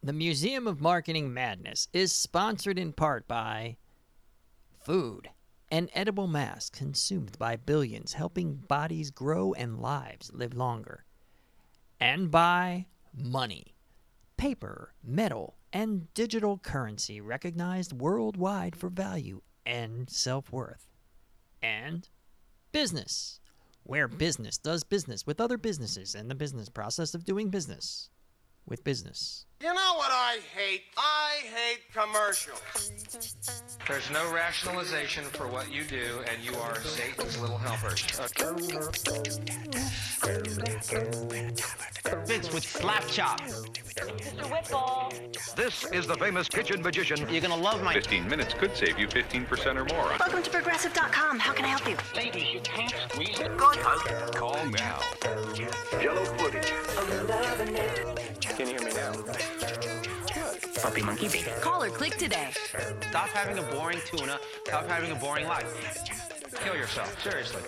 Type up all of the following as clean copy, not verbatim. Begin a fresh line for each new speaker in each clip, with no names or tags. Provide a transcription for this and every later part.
The Museum of Marketing Madness is sponsored in part by food, an edible mass consumed by billions, helping bodies grow and lives live longer. And by money, paper, metal, and digital currency recognized worldwide for value and self-worth. And business, where business does business with other businesses and the business process of doing business with business.
You know what I hate? I hate commercials.
There's no rationalization for what you do, and you are Satan's little helpers.
Vince with slap chop.
Mr. Whitball.
This is the famous kitchen magician.
You're gonna love my
15 minutes could save you 15% or more.
Welcome to Progressive.com. How can I help you?
ladies. You can't squeeze it.
Go ahead.
Call now.
Jello pudding.
Can you hear me now?
Puppy monkey baby.
Call or click today.
Stop having a boring tuna. Stop having a boring life.
Kill yourself, seriously.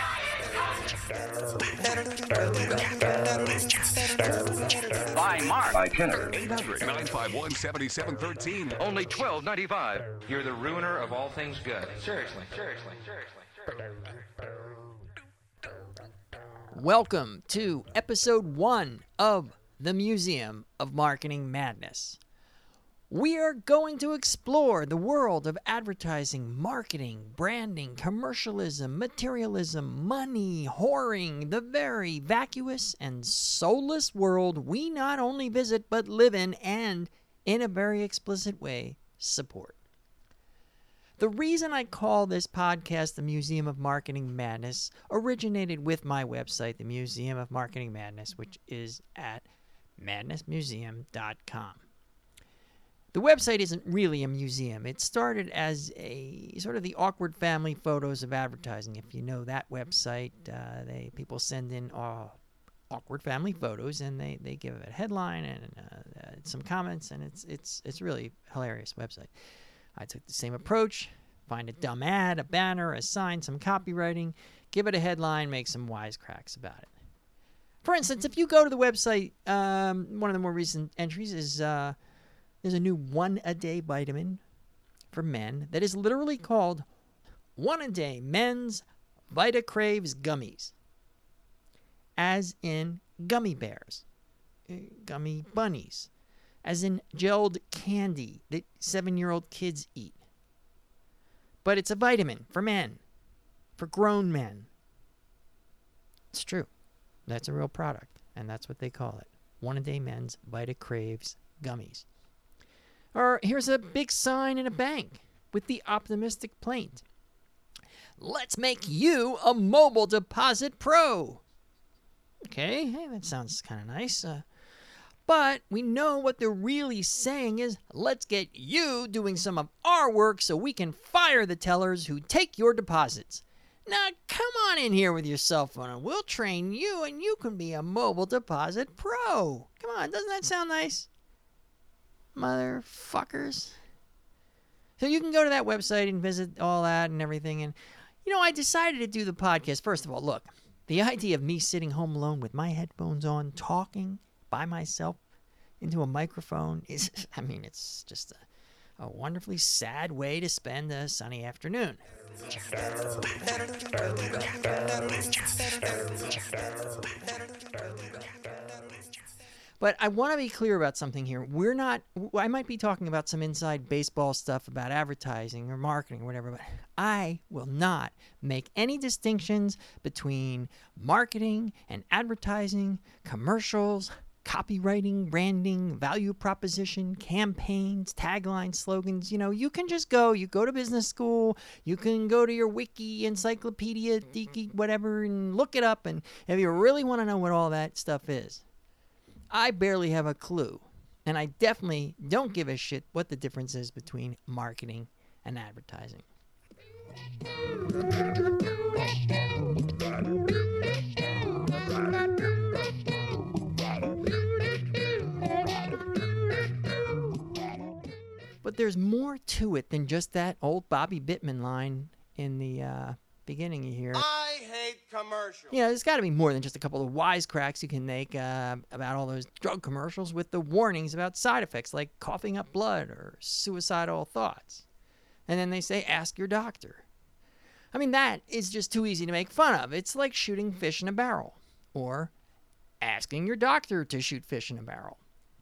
Buy Mark.
By Kenner.
800-951-7713.
Only $12.95.
You're the ruiner of all things good. Seriously.
Welcome to episode 1 of the Museum of Marketing Madness. We are going to explore the world of advertising, marketing, branding, commercialism, materialism, money, whoring, the very vacuous and soulless world we not only visit but live in and, in a very explicit way, support. The reason I call this podcast the Museum of Marketing Madness originated with my website, the Museum of Marketing Madness, which is at madnessmuseum.com. The website isn't really a museum. It started as a sort of the awkward family photos of advertising. If you know that website, people send in awkward family photos, and they give it a headline and some comments, and it's really hilarious website. I took the same approach: find a dumb ad, a banner, a sign, some copywriting, give it a headline, make some wisecracks about it. For instance, if you go to the website, one of the more recent entries is there's a new one-a-day vitamin for men that is literally called One-A-Day Men's Vita Craves Gummies, as in gummy bears, gummy bunnies, as in gelled candy that 7-year-old kids eat. But it's a vitamin for men, for grown men. It's true. That's a real product, and that's what they call it. One-A-Day Men's Vita Craves Gummies. Or here's a big sign in a bank with the optimistic plaint: "Let's make you a mobile deposit pro." Okay, hey, that sounds kind of nice. But we know what they're really saying is, let's get you doing some of our work so we can fire the tellers who take your deposits. Now, come on in here with your cell phone and we'll train you and you can be a mobile deposit pro. Come on, doesn't that sound nice? Motherfuckers. So you can go to that website and visit all that and everything. And, I decided to do the podcast. First of all, look, the idea of me sitting home alone with my headphones on, talking by myself into a microphone is, it's just a wonderfully sad way to spend a sunny afternoon. But I want to be clear about something here. I might be talking about some inside baseball stuff about advertising or marketing or whatever, but I will not make any distinctions between marketing and advertising, commercials, copywriting, branding, value proposition, campaigns, taglines, slogans. You can just go to business school, you can go to your wiki, encyclopedia, tiki, whatever, and look it up. And if you really want to know what all that stuff is, I barely have a clue, and I definitely don't give a shit what the difference is between marketing and advertising. But there's more to it than just that old Bobby Bittman line in the beginning you hear.
I hate commercials.
You know, there's got to be more than just a couple of wisecracks you can make about all those drug commercials with the warnings about side effects like coughing up blood or suicidal thoughts. And then they say, ask your doctor. I mean, that is just too easy to make fun of. It's like shooting fish in a barrel or asking your doctor to shoot fish in a barrel.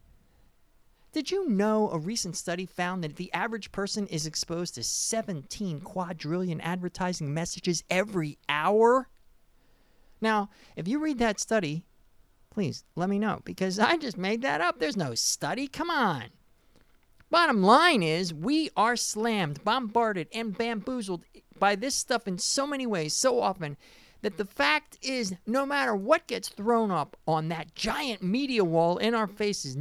Did you know a recent study found that the average person is exposed to 17 quadrillion advertising messages every hour? Now, if you read that study, please let me know, because I just made that up. There's no study. Come on. Bottom line is, we are slammed, bombarded, and bamboozled by this stuff in so many ways, so often, that the fact is, no matter what gets thrown up on that giant media wall in our faces,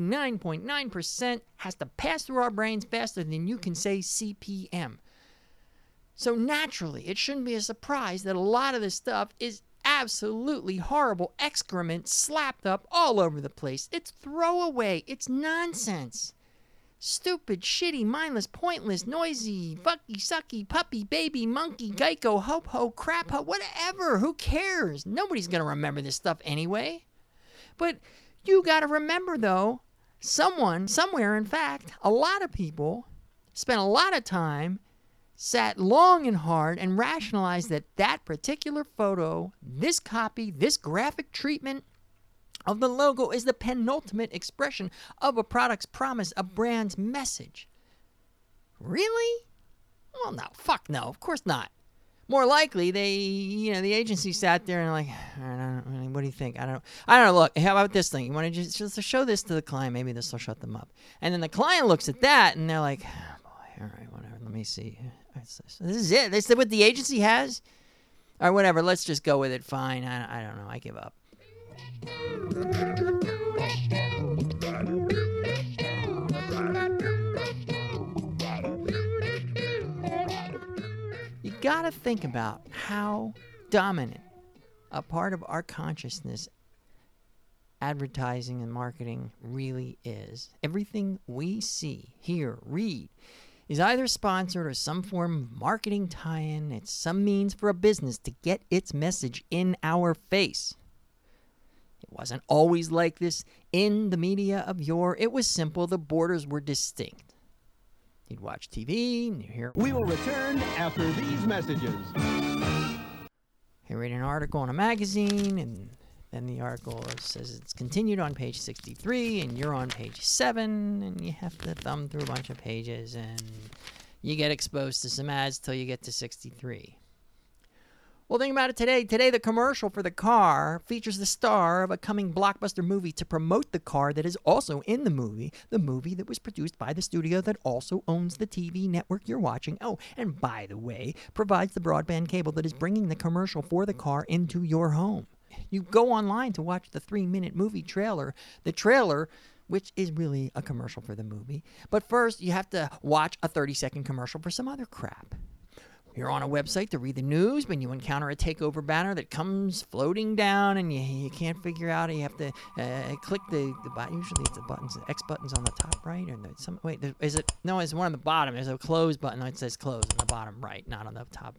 99.9% has to pass through our brains faster than you can say CPM. So naturally, it shouldn't be a surprise that a lot of this stuff is absolutely horrible excrement slapped up all over the place. It's throwaway. It's nonsense. Stupid, shitty, mindless, pointless, noisy, fucky, sucky, puppy, baby, monkey, Geico, ho-ho, crap, whatever. Who cares? Nobody's going to remember this stuff anyway. But you got to remember, though, someone, somewhere, in fact, a lot of people spent a lot of time, sat long and hard, and rationalized that that particular photo, this copy, this graphic treatment of the logo is the penultimate expression of a product's promise, a brand's message. Really? Well, no, fuck no, of course not. More likely, the agency sat there and like, what do you think? I don't know. Look, how about this thing? You want to just show this to the client? Maybe this will shut them up. And then the client looks at that and they're like, oh, boy, all right, whatever. Let me see. So this is it. This is what the agency has. All right, whatever. Let's just go with it. Fine. I don't know. I give up. You gotta think about how dominant a part of our consciousness advertising and marketing really is. Everything we see, hear, read is either sponsored or some form of marketing tie-in. It's some means for a business to get its message in our face. It wasn't always like this in the media of yore. It was simple. The borders were distinct. You'd watch TV and you hear,
we will return after these messages.
You read an article in a magazine, and then the article says it's continued on page 63, and you're on page 7, and you have to thumb through a bunch of pages, and you get exposed to some ads till you get to 63. Well, think about it today. Today, the commercial for the car features the star of a coming blockbuster movie to promote the car that is also in the movie that was produced by the studio that also owns the TV network you're watching. Oh, and by the way, provides the broadband cable that is bringing the commercial for the car into your home. You go online to watch the 3-minute movie trailer. The trailer, which is really a commercial for the movie. But first, you have to watch a 30-second commercial for some other crap. You're on a website to read the news, but you encounter a takeover banner that comes floating down, and you can't figure out. You have to click the button. Usually it's the buttons, the X buttons on the top right, or is it? No, it's one on the bottom. There's a close button that says close on the bottom right, not on the top.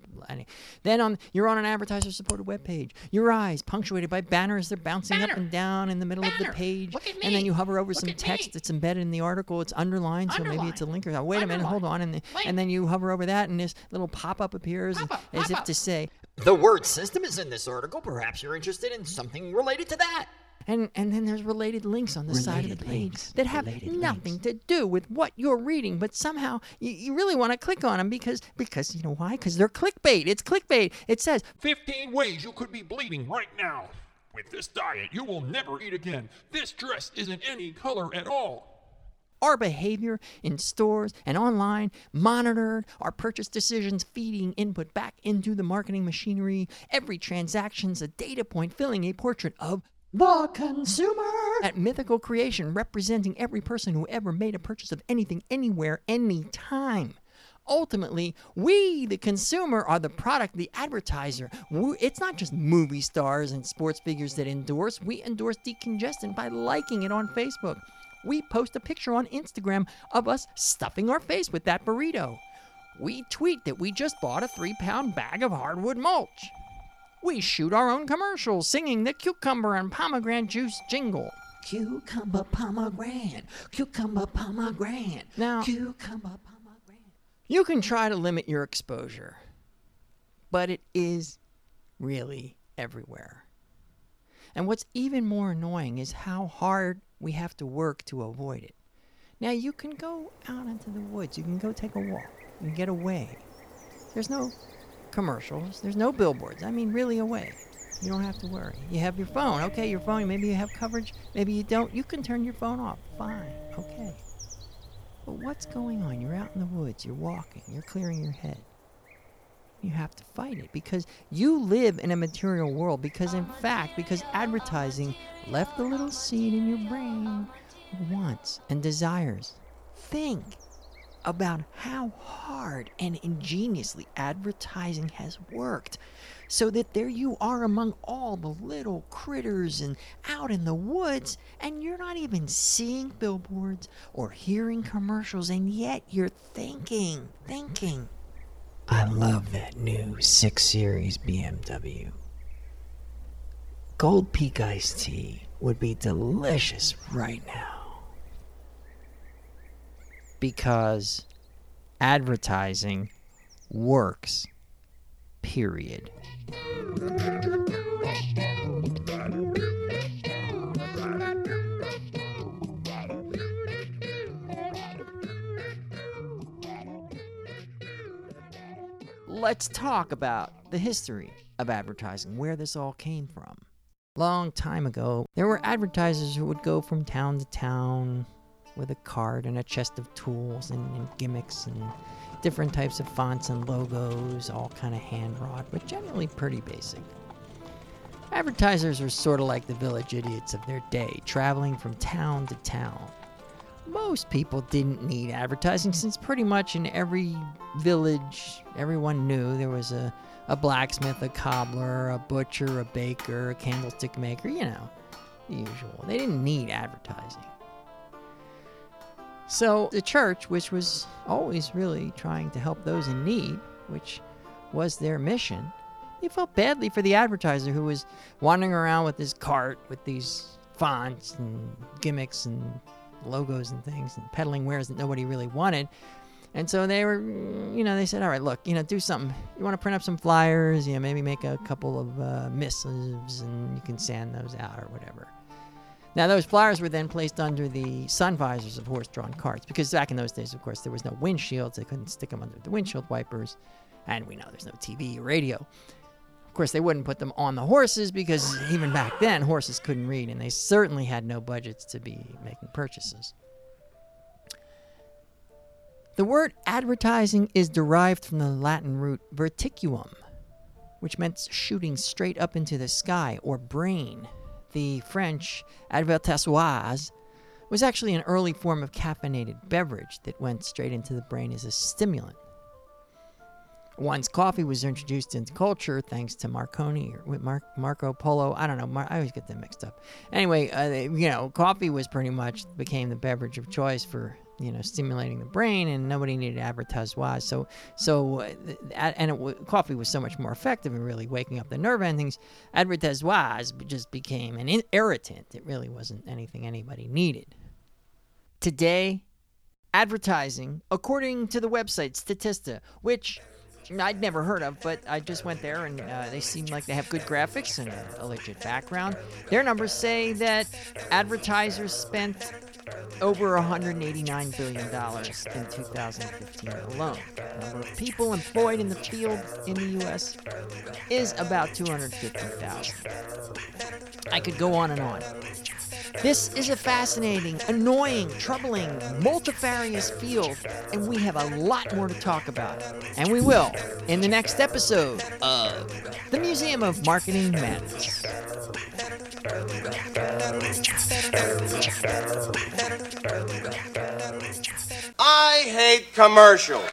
Then you're on an advertiser-supported web page. Your eyes punctuated by banners. They're bouncing up and down in the middle of the page, and then you hover over some text that's embedded in the article. It's underlined, so maybe it's a link or wait a minute, hold on, and then you hover over that, and this little pop-up appears as if to say, the word system is in this article. Perhaps you're interested in something related to that. And then there's related links on the side of the page that have nothing to do with what you're reading, but somehow you really want to click on them because you know why? Because they're clickbait. It's clickbait. It says
15 ways you could be bleeding right now. With this diet, you will never eat again. This dress isn't any color at all.
Our behavior in stores and online monitored, our purchase decisions feeding input back into the marketing machinery. Every transaction's a data point filling a portrait of the consumer. That mythical creation representing every person who ever made a purchase of anything, anywhere, anytime. Ultimately, we, the consumer, are the product, the advertiser. It's not just movie stars and sports figures that endorse. We endorse decongestant by liking it on Facebook. We post a picture on Instagram of us stuffing our face with that burrito. We tweet that we just bought a 3-pound bag of hardwood mulch. we shoot our own commercials singing the cucumber and pomegranate juice jingle.
Cucumber pomegranate, cucumber pomegranate,
Now,
cucumber pomegranate.
you can try to limit your exposure, but it is really everywhere. And what's even more annoying is how hard we have to work to avoid it. Now, you can go out into the woods. You can go take a walk. You can get away. There's no commercials. There's no billboards. I mean, really away. You don't have to worry. You have your phone. Okay, your phone, maybe you have coverage. Maybe you don't. You can turn your phone off. Fine. Okay. But what's going on? You're out in the woods. You're walking. You're clearing your head. You have to fight it because you live in a material world. Because, in fact, because advertising left a little seed in your brain of wants and desires. Think about how hard and ingeniously advertising has worked so that there you are among all the little critters and out in the woods, and you're not even seeing billboards or hearing commercials, and yet you're thinking. I love that new 6 Series BMW. Gold Peak iced tea would be delicious right now. Because advertising works. Period. Let's talk about the history of advertising, where this all came from. Long time ago, there were advertisers who would go from town to town with a cart and a chest of tools and gimmicks and different types of fonts and logos, all kind of hand-wrought, but generally pretty basic. Advertisers were sort of like the village idiots of their day, traveling from town to town. Most people didn't need advertising since pretty much in every village, everyone knew there was a blacksmith, a cobbler, a butcher, a baker, a candlestick maker, you know, the usual. They didn't need advertising. So the church, which was always really trying to help those in need, which was their mission, they felt badly for the advertiser who was wandering around with his cart with these fonts and gimmicks and logos and things and peddling wares that nobody really wanted. And so they were, they said, all right, look, do something. You want to print up some flyers, maybe make a couple of missives and you can sand those out or whatever. Now, those flyers were then placed under the sun visors of horse-drawn carts because back in those days, of course, there was no windshields. They couldn't stick them under the windshield wipers. And we know there's no TV or radio. Of course, they wouldn't put them on the horses because even back then, horses couldn't read, and they certainly had no budgets to be making purchases. The word advertising is derived from the Latin root verticulum, which meant shooting straight up into the sky or brain. The French advertissoise was actually an early form of caffeinated beverage that went straight into the brain as a stimulant. Once coffee was introduced into culture, thanks to Marconi or Marco Polo, I don't know, I always get them mixed up. Anyway, coffee was pretty much became the beverage of choice for stimulating the brain, and nobody needed advertissoise. Coffee was so much more effective in really waking up the nerve endings. Advertissoise just became an irritant. It really wasn't anything anybody needed. Today, advertising, according to the website Statista, which I'd never heard of, but I just went there and they seem like they have good graphics and a legit background. Their numbers say that advertisers spent over $189 billion in 2015 alone. The number of people employed in the field in the U.S. is about 250,000. I could go on and on. This is a fascinating, annoying, troubling, multifarious field, and we have a lot more to talk about. And we will in the next episode of the Museum of Marketing Madness.
I hate commercials.